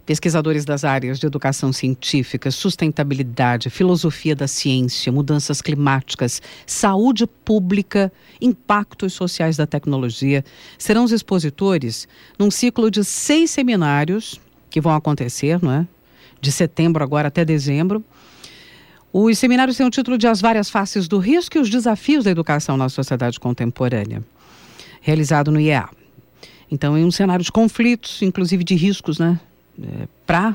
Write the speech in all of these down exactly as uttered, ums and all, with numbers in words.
Pesquisadores das áreas de educação científica, sustentabilidade, filosofia da ciência, mudanças climáticas, saúde pública, impactos sociais da tecnologia serão os expositores num ciclo de seis seminários que vão acontecer, não é? De setembro agora até dezembro. Os seminários têm o título de As Várias Faces do Risco e os Desafios da Educação na Sociedade Contemporânea, realizado no I E A. Então, em um cenário de conflitos, inclusive de riscos, né? É, para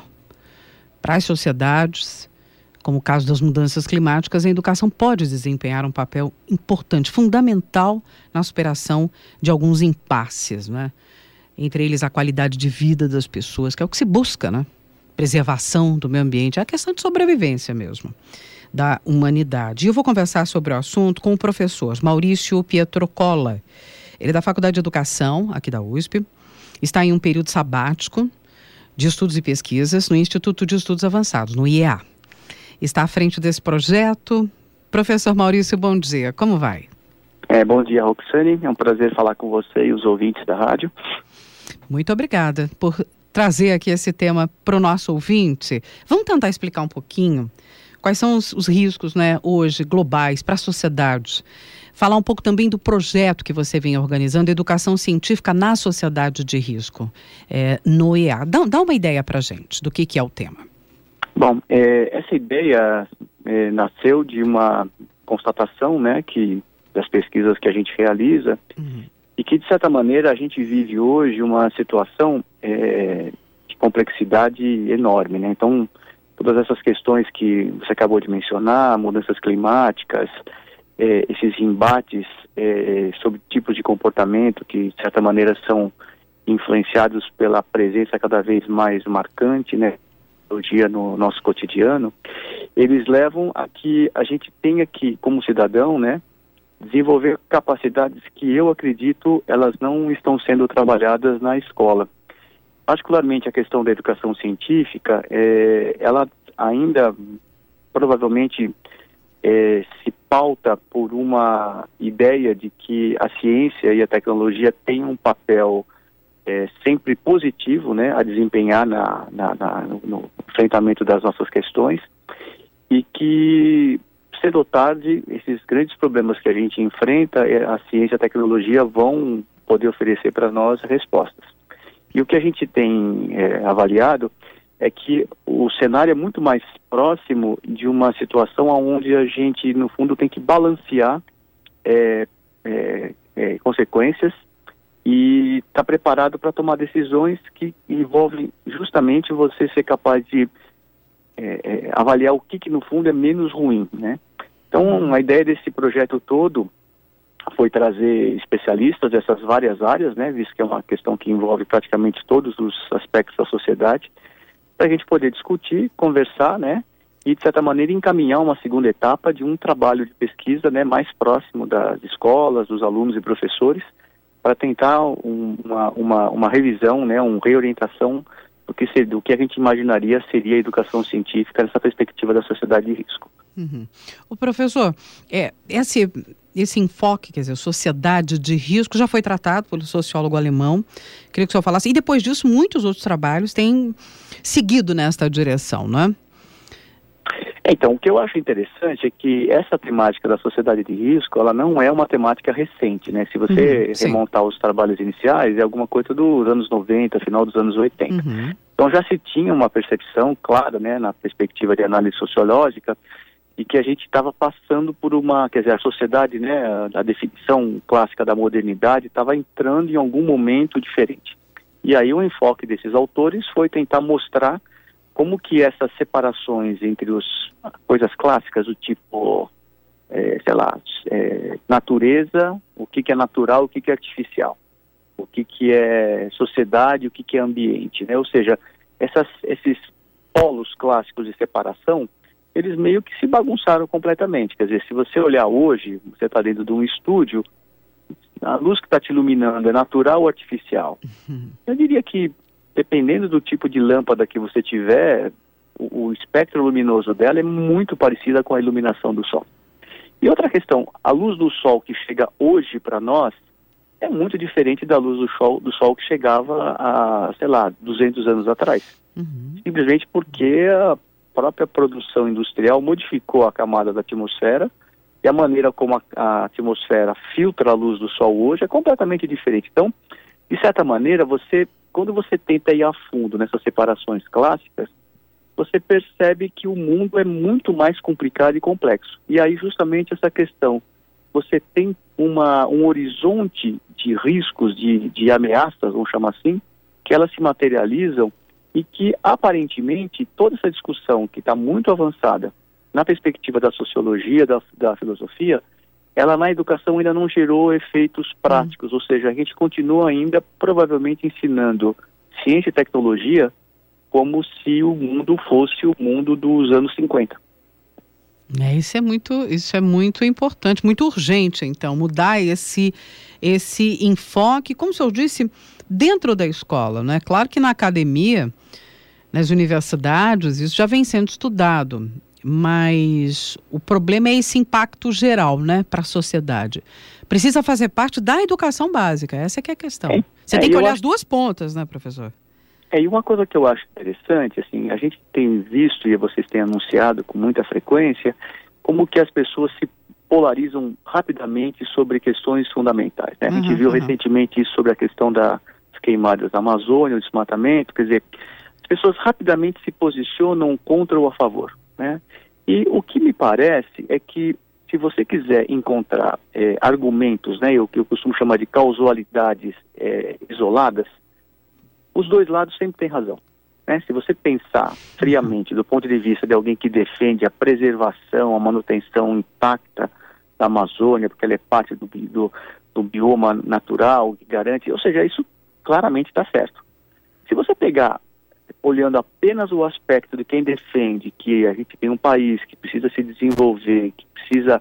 as sociedades, como o caso das mudanças climáticas, a educação pode desempenhar um papel importante, fundamental na superação de alguns impasses, né? Entre eles a qualidade de vida das pessoas, que é o que se busca, né? Preservação do meio ambiente, é a questão de sobrevivência mesmo da humanidade. E eu vou conversar sobre o assunto com o professor Maurício Pietrocolla. Ele é da Faculdade de Educação, aqui da U S P, está em um período sabático de estudos e pesquisas no Instituto de Estudos Avançados, no I E A. Está à frente desse projeto. Professor Maurício, bom dia. Como vai? É, bom dia, Roxane. É um prazer falar com você e os ouvintes da rádio. Muito obrigada por trazer aqui esse tema para o nosso ouvinte. Vamos tentar explicar um pouquinho quais são os, os riscos, né, hoje, globais, para a sociedade. Falar um pouco também do projeto que você vem organizando, Educação Científica na Sociedade de Risco, é, no I E A. Dá, dá uma ideia para a gente do que, que é o tema. Bom, é, essa ideia é, nasceu de uma constatação, né, que, das pesquisas que a gente realiza, uhum. E que, de certa maneira, a gente vive hoje uma situação é, de complexidade enorme, né? Então, todas essas questões que você acabou de mencionar, mudanças climáticas, É, esses embates é, sobre tipos de comportamento que, de certa maneira, são influenciados pela presença cada vez mais marcante, né, do dia no nosso cotidiano, eles levam a que a gente tenha que, como cidadão, né, desenvolver capacidades que eu acredito elas não estão sendo trabalhadas na escola. Particularmente a questão da educação científica, é, ela ainda provavelmente É, se pauta por uma ideia de que a ciência e a tecnologia têm um papel é, sempre positivo, né, a desempenhar na, na, na, no, no enfrentamento das nossas questões, e que, cedo ou tarde, esses grandes problemas que a gente enfrenta, a ciência e a tecnologia vão poder oferecer para nós respostas. E o que a gente tem é, avaliado é que o cenário é muito mais próximo de uma situação onde a gente, no fundo, tem que balancear é, é, é, consequências e estar tá preparado para tomar decisões que envolvem justamente você ser capaz de é, é, avaliar o que, que, no fundo, é menos ruim, né? Então, a ideia desse projeto todo foi trazer especialistas dessas várias áreas, né, visto que é uma questão que envolve praticamente todos os aspectos da sociedade, para a gente poder discutir, conversar, né, e de certa maneira encaminhar uma segunda etapa de um trabalho de pesquisa, né, mais próximo das escolas, dos alunos e professores, para tentar um, uma, uma, uma revisão, né, uma reorientação do que, ser, do que a gente imaginaria seria a educação científica nessa perspectiva da sociedade de risco. Uhum. O professor, é, esse, esse enfoque, quer dizer, sociedade de risco, já foi tratado pelo sociólogo alemão. Queria que o senhor falasse. E depois disso, muitos outros trabalhos têm seguido nesta direção, não é? Então, o que eu acho interessante é que essa temática da sociedade de risco, ela não é uma temática recente, né? Se você uhum, remontar os trabalhos iniciais, é alguma coisa dos anos noventa, final dos anos oitenta. Uhum. Então já se tinha uma percepção clara, né, na perspectiva de análise sociológica, e que a gente estava passando por uma, quer dizer, a sociedade, né, a, a definição clássica da modernidade estava entrando em algum momento diferente. E aí o enfoque desses autores foi tentar mostrar como que essas separações entre as coisas clássicas do tipo, é, sei lá, é, natureza, o que, que é natural, o que, que é artificial, o que, que é sociedade, o que, que é ambiente, né? Ou seja, essas, esses polos clássicos de separação, eles meio que se bagunçaram completamente. Quer dizer, se você olhar hoje, você está dentro de um estúdio, a luz que está te iluminando é natural ou artificial? Uhum. Eu diria que, dependendo do tipo de lâmpada que você tiver, o, o espectro luminoso dela é muito parecida com a iluminação do Sol. E outra questão, a luz do Sol que chega hoje para nós é muito diferente da luz do Sol, do Sol que chegava a, sei lá, duzentos anos atrás. Uhum. Simplesmente porque a própria produção industrial modificou a camada da atmosfera e a maneira como a, a atmosfera filtra a luz do sol hoje é completamente diferente. Então, de certa maneira, você, quando você tenta ir a fundo nessas separações clássicas, você percebe que o mundo é muito mais complicado e complexo. E aí justamente essa questão, você tem uma, um horizonte de riscos, de, de ameaças, vamos chamar assim, que elas se materializam e que aparentemente toda essa discussão que está muito avançada na perspectiva da sociologia, da, da filosofia, ela na educação ainda não gerou efeitos práticos, hum. ou seja, a gente continua ainda provavelmente ensinando ciência e tecnologia como se o mundo fosse o mundo dos anos cinquenta. É, isso é muito, isso é muito importante, muito urgente, então, mudar esse, esse enfoque, como o senhor disse, dentro da escola, né? Claro que na academia, nas universidades, isso já vem sendo estudado, mas o problema é esse impacto geral, né, para a sociedade. Precisa fazer parte da educação básica, essa é que é a questão. É, Você é, tem que olhar acho... as duas pontas, né, professor? É, e uma coisa que eu acho interessante, assim, a gente tem visto, e vocês têm anunciado com muita frequência, como que as pessoas se polarizam rapidamente sobre questões fundamentais, né? A gente uhum, viu uhum. recentemente isso sobre a questão das queimadas da Amazônia, o desmatamento, quer dizer, as pessoas rapidamente se posicionam contra ou a favor, né? E o que me parece é que se você quiser encontrar é, argumentos, né, o que eu costumo chamar de causalidades é, isoladas, os dois lados sempre têm razão, né? Se você pensar friamente do ponto de vista de alguém que defende a preservação, a manutenção intacta da Amazônia, porque ela é parte do, do, do bioma natural, que garante, ou seja, isso claramente está certo. Se você pegar olhando apenas o aspecto de quem defende que a gente tem um país que precisa se desenvolver, que precisa...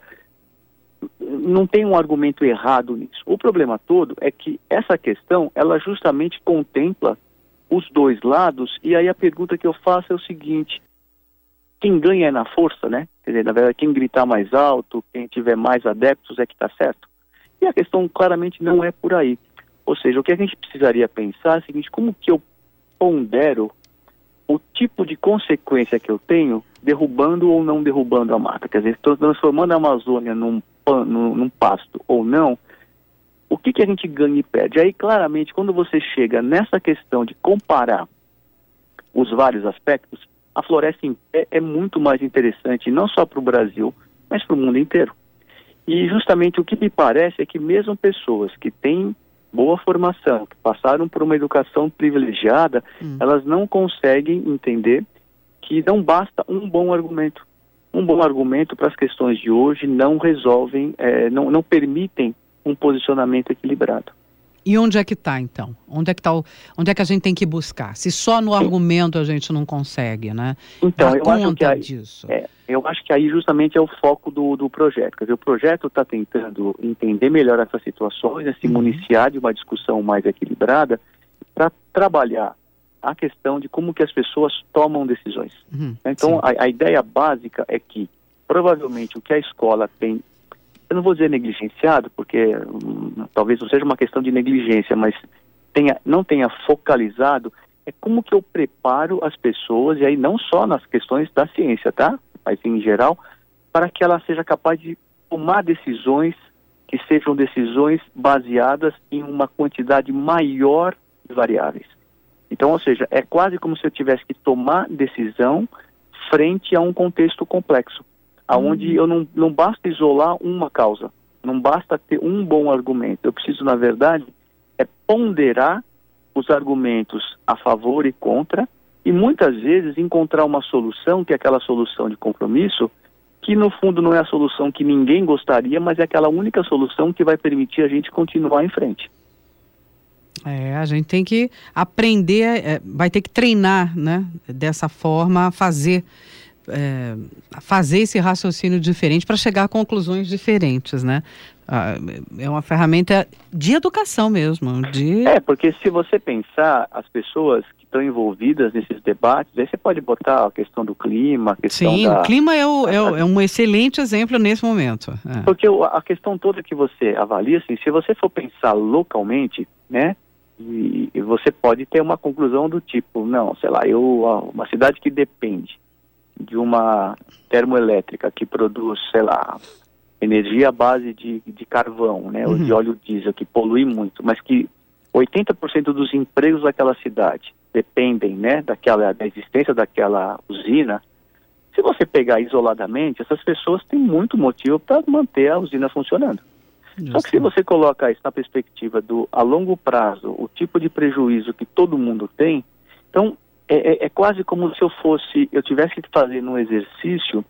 Não tem um argumento errado nisso. O problema todo é que essa questão, ela justamente contempla os dois lados, e aí a pergunta que eu faço é o seguinte: quem ganha é na força, né? Quer dizer, na verdade, quem gritar mais alto, quem tiver mais adeptos é que está certo. E a questão claramente não é por aí. Ou seja, o que a gente precisaria pensar é o seguinte: como que eu pondero o tipo de consequência que eu tenho derrubando ou não derrubando a mata? Quer dizer, estou transformando a Amazônia num, num, num pasto ou não, o que, que a gente ganha e perde? Aí, claramente, quando você chega nessa questão de comparar os vários aspectos, a floresta em pé é muito mais interessante, não só para o Brasil, mas para o mundo inteiro. E justamente o que me parece é que mesmo pessoas que têm boa formação, que passaram por uma educação privilegiada, hum. elas não conseguem entender que não basta um bom argumento. Um bom argumento para as questões de hoje não resolvem, é, não, não permitem um posicionamento equilibrado. E onde é que está, então? Onde é que tá o, onde é que a gente tem que buscar? Se só no argumento a gente não consegue, né? Então, Dar eu conta acho que aí, disso. É, eu acho que aí justamente é o foco do, do projeto. Quer dizer, o projeto está tentando entender melhor essas situações, né, se uhum. municiar de uma discussão mais equilibrada para trabalhar a questão de como que as pessoas tomam decisões. Uhum. Então, a, a ideia básica é que, provavelmente, o que a escola tem, eu não vou dizer negligenciado, porque hum, talvez não seja uma questão de negligência, mas tenha, não tenha focalizado, é como que eu preparo as pessoas, e aí não só nas questões da ciência, tá? Mas em geral, para que ela seja capaz de tomar decisões que sejam decisões baseadas em uma quantidade maior de variáveis. Então, ou seja, é quase como se eu tivesse que tomar decisão frente a um contexto complexo, aonde uhum. eu não, não basta isolar uma causa, não basta ter um bom argumento. Eu preciso, na verdade, é ponderar os argumentos a favor e contra, e muitas vezes encontrar uma solução, que é aquela solução de compromisso, que no fundo não é a solução que ninguém gostaria, mas é aquela única solução que vai permitir a gente continuar em frente. É, a gente tem que aprender, é, vai ter que treinar, né, dessa forma, a fazer, é, a fazer esse raciocínio diferente para chegar a conclusões diferentes, né? Ah, é uma ferramenta de educação mesmo. De... É, porque se você pensar, as pessoas que estão envolvidas nesses debates, aí você pode botar a questão do clima, a questão Sim, da... o clima é, o, é, o, é um excelente exemplo nesse momento. É. Porque a questão toda que você avalia, assim, se você for pensar localmente, né, E, e você pode ter uma conclusão do tipo, não, sei lá, eu, uma cidade que depende de uma termoelétrica que produz, sei lá, energia à base de, de carvão, né, uhum. ou de óleo diesel, que polui muito, mas que oitenta por cento dos empregos daquela cidade dependem, né, daquela, da existência daquela usina. Se você pegar isoladamente, essas pessoas têm muito motivo para manter a usina funcionando. Just Só que se você coloca isso na perspectiva do, a longo prazo, o tipo de prejuízo que todo mundo tem, então é, é, é quase como se eu fosse, eu tivesse que fazer um exercício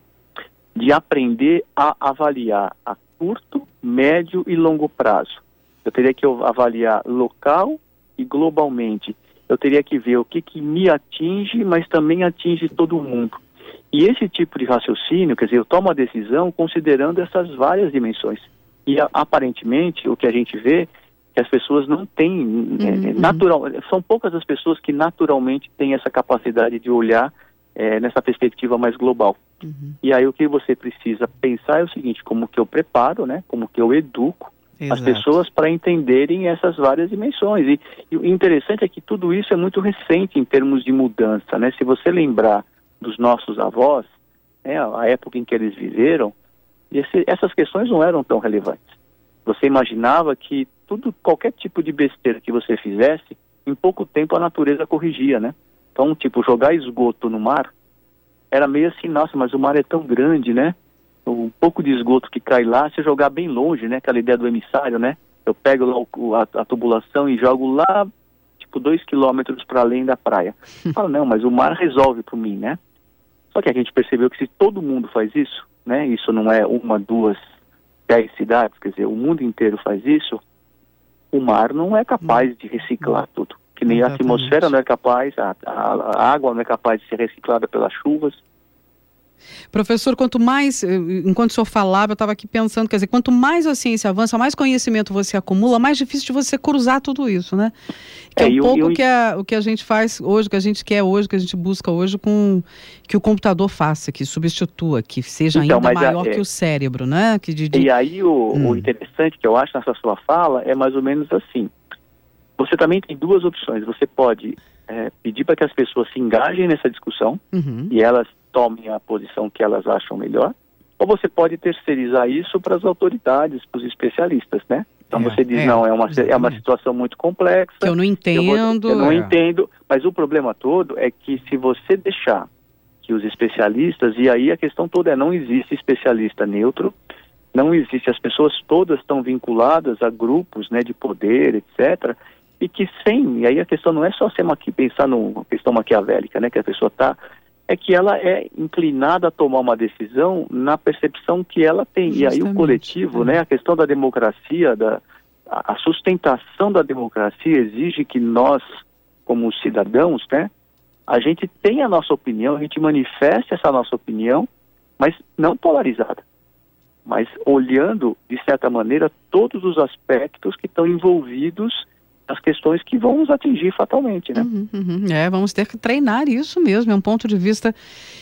de aprender a avaliar a curto, médio e longo prazo. Eu teria que avaliar local e globalmente. Eu teria que ver o que, que me atinge, mas também atinge todo mundo. E esse tipo de raciocínio, quer dizer, eu tomo a decisão considerando essas várias dimensões. E a, aparentemente, o que a gente vê, que as pessoas não têm, uhum. é, natural, são poucas as pessoas que naturalmente têm essa capacidade de olhar é, nessa perspectiva mais global. Uhum. E aí o que você precisa pensar é o seguinte, como que eu preparo, né, como que eu educo Exato. As pessoas para entenderem essas várias dimensões. E, e o interessante é que tudo isso é muito recente em termos de mudança, né? Se você lembrar dos nossos avós, né, a época em que eles viveram, esse, essas questões não eram tão relevantes. Você imaginava que tudo, qualquer tipo de besteira que você fizesse, em pouco tempo a natureza corrigia, né? Então, tipo, jogar esgoto no mar, era meio assim, nossa, mas o mar é tão grande, né? Um pouco de esgoto que cai lá, se jogar bem longe, né? Aquela ideia do emissário, né? Eu pego lá o, a, a tubulação e jogo lá, tipo, dois quilômetros para além da praia. Fala, não, mas o mar resolve para mim, né? Só que a gente percebeu que se todo mundo faz isso, né? Isso não é uma, duas, dez cidades, quer dizer, o mundo inteiro faz isso, o mar não é capaz de reciclar tudo. Que nem Exatamente. A atmosfera não é capaz, a, a, a água não é capaz de ser reciclada pelas chuvas. Professor, quanto mais, enquanto o senhor falava, eu estava aqui pensando, quer dizer, quanto mais a ciência avança, mais conhecimento você acumula, mais difícil de você cruzar tudo isso, né? Que é, é um eu, pouco eu... que a, o que a gente faz hoje, o que a gente quer hoje, o que a gente busca hoje, com que o computador faça, que substitua, que seja então, ainda maior é, que o cérebro, né? Que de, de... E aí o, hum. o interessante que eu acho nessa sua fala é mais ou menos assim. Você também tem duas opções. Você pode é, pedir para que as pessoas se engajem nessa discussão uhum. e elas tomem a posição que elas acham melhor, ou você pode terceirizar isso para as autoridades, para os especialistas, né? Então é, você diz, é, não, é uma, é uma situação muito complexa. Que eu não entendo. Eu, vou, eu não é. entendo, mas o problema todo é que se você deixar que os especialistas, e aí a questão toda é, não existe especialista neutro, não existe, as pessoas todas estão vinculadas a grupos, né, de poder, etcétera, e que sem, e aí a questão não é só ser maqui, pensar numa questão maquiavélica, né, que a pessoa está, é que ela é inclinada a tomar uma decisão na percepção que ela tem. Justamente. E aí o coletivo, é. né, a questão da democracia, da, a sustentação da democracia exige que nós, como cidadãos, né, a gente tenha a nossa opinião, a gente manifeste essa nossa opinião, mas não polarizada, mas olhando, de certa maneira, todos os aspectos que estão envolvidos as questões que vão nos atingir fatalmente, né? Uhum, uhum. É, vamos ter que treinar isso mesmo, é um ponto de vista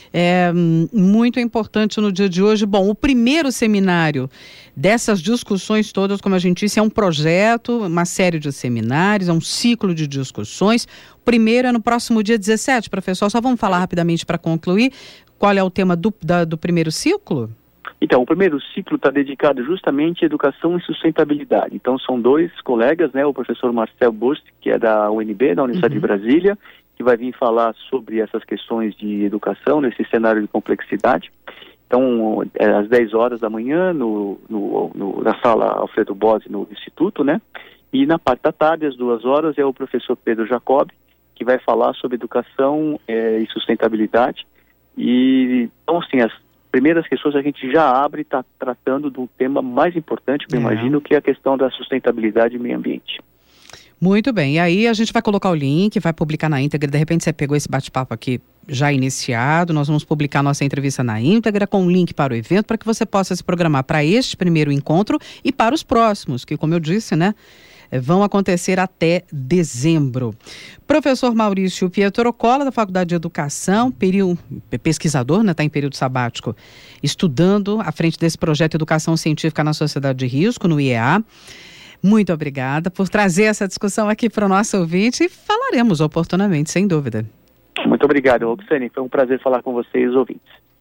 é, muito importante no dia de hoje. Bom, o primeiro seminário dessas discussões todas, como a gente disse, é um projeto, uma série de seminários, é um ciclo de discussões. O primeiro é no próximo dia dezessete, professor, só vamos falar rapidamente para concluir, qual é o tema do, da, do primeiro ciclo? Então, o primeiro ciclo está dedicado justamente à educação e sustentabilidade. Então, são dois colegas, né, o professor Marcel Burst, que é da U N B, da Universidade uhum. de Brasília, que vai vir falar sobre essas questões de educação nesse cenário de complexidade. Então, é às dez horas da manhã, no, no, no, na sala Alfredo Bose, no Instituto, né? E na parte da tarde, às duas horas, é o professor Pedro Jacob, que vai falar sobre educação é, e sustentabilidade. E, então, assim, as primeiras questões a gente já abre e está tratando de um tema mais importante, eu é. imagino, que é a questão da sustentabilidade e meio ambiente. Muito bem, e aí a gente vai colocar o link, vai publicar na íntegra, de repente você pegou esse bate-papo aqui já iniciado, nós vamos publicar nossa entrevista na íntegra com um link para o evento, para que você possa se programar para este primeiro encontro e para os próximos, que como eu disse, né, vão acontecer até dezembro. Professor Maurício Pietrocola, da Faculdade de Educação, período, pesquisador, né, está em período sabático, estudando à frente desse projeto Educação Científica na Sociedade de Risco, no I E A. Muito obrigada por trazer essa discussão aqui para o nosso ouvinte e falaremos oportunamente, sem dúvida. Muito obrigado, Roxane. Foi um prazer falar com vocês, ouvintes.